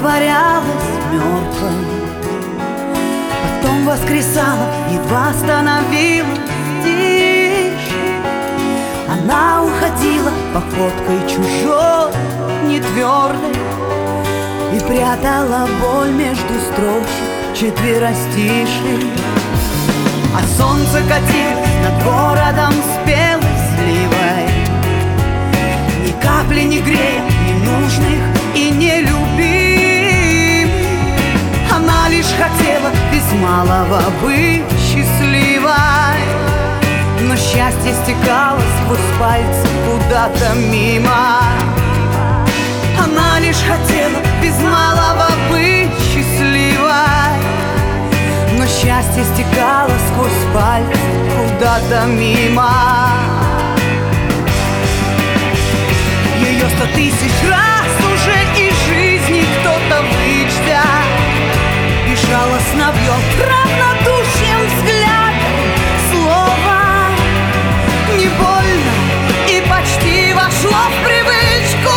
притворялась мертвой, потом воскресала, едва становилась тише. Она уходила походкой чужой, нетвердой, и прятала боль между строчек четверостишей. А солнце катилось над городом спелой сливой, ни капли не грея ненужных и нелюбимых. Она лишь хотела без малого быть счастливой, но счастье стекало сквозь пальцы куда-то мимо. Она лишь хотела без малого быть счастливой, но счастье стекало сквозь пальцы куда-то мимо. Ее 100 тысяч раз уже из жизни кто-то вычтя, безжалостно бьет равнодушием взглядом слово. Не больно и почти вошло в привычку.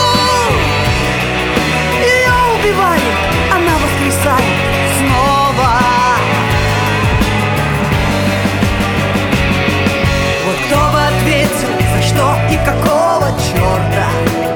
Ее убивают, она воскресает снова. Вот кто бы ответил, за что и какого черта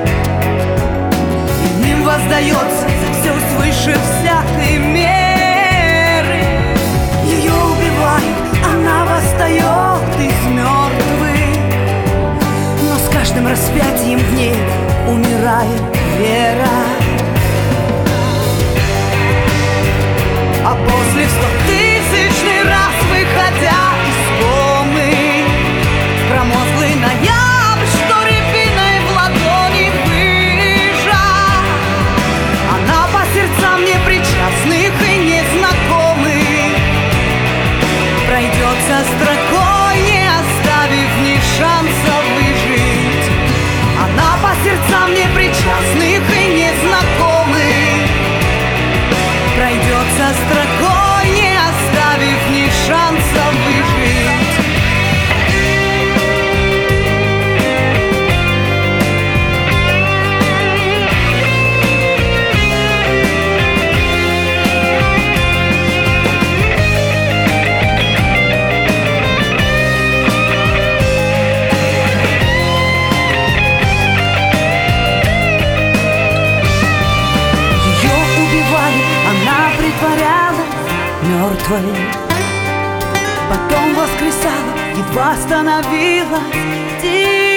иным воздается за все свыше всякой меры. Ее убивают, она восстает из мертвых, но с каждым распятием в ней умирает вера. А после в 100-тысячный раз, выходя из комы, промозглый ноябрь, что рябиной в ладони выжа, она по сердцам непричастных и незнакомых пройдется строкой, не оставив ни шанса выжить. Она по сердцам непричастных и незнакомых пройдется строкой, не оставив ни шанса выжить. Мертвой, потом воскресала, едва становилась тише.